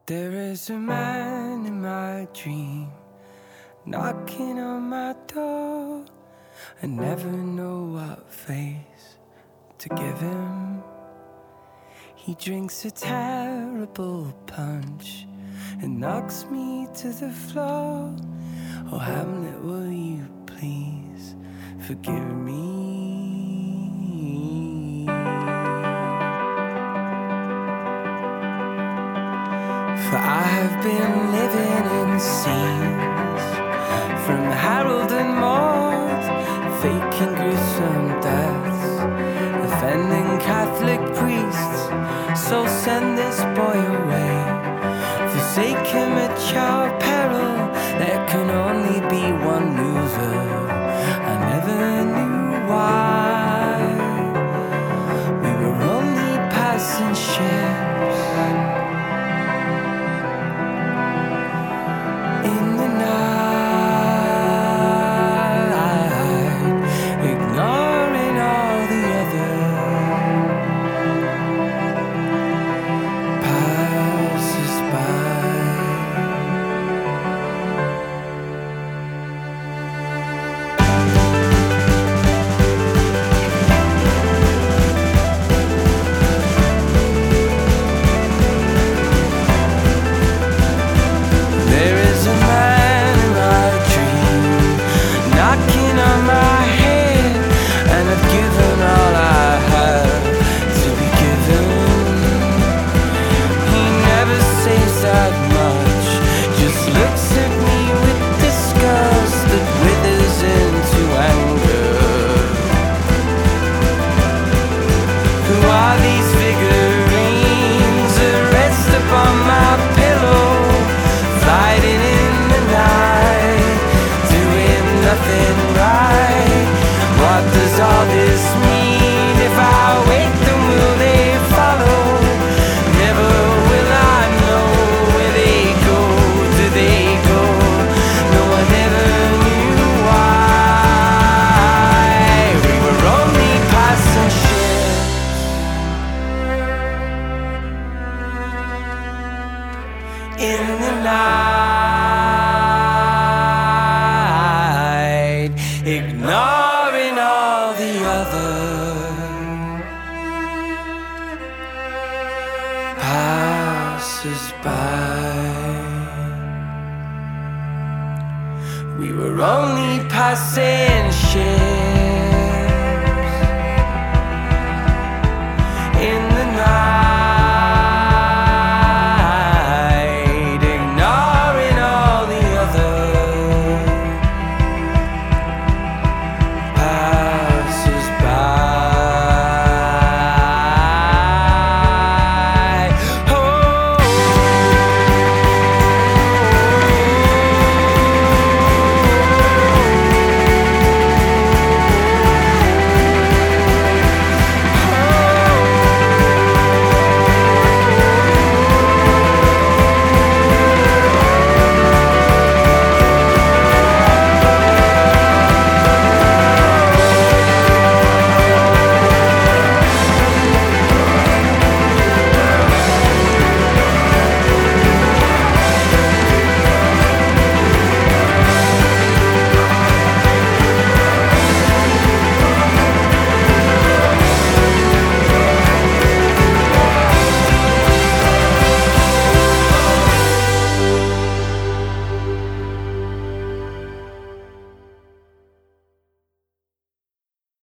There is a man in my dream knocking on my door. I never know what face to give him. He drinks a terrible punch and knocks me to the floor. Oh Hamlet, will you please forgive me? For I have been living in scenes from Harold and Maude, faking gruesome deaths, offending Catholic priests. So send this boy away, forsake him at your peril. There can only be one loser. I never knew why. We were only passing ships in the night, ignoring all the other passers-by. There is a man in my dream knocking on my head, and I've given all I have to be given. He never says that much, just looks at me with disgust that withers into anger. Who are these figurines that rest upon my pillow, fighting in the night, doing nothing right? What does all this mean? If I wait, then will they follow? Never will I know where they go. Do they go? No, I never knew why. We were only passing ships in the night, ignoring all the other passers-by. We were only passing ships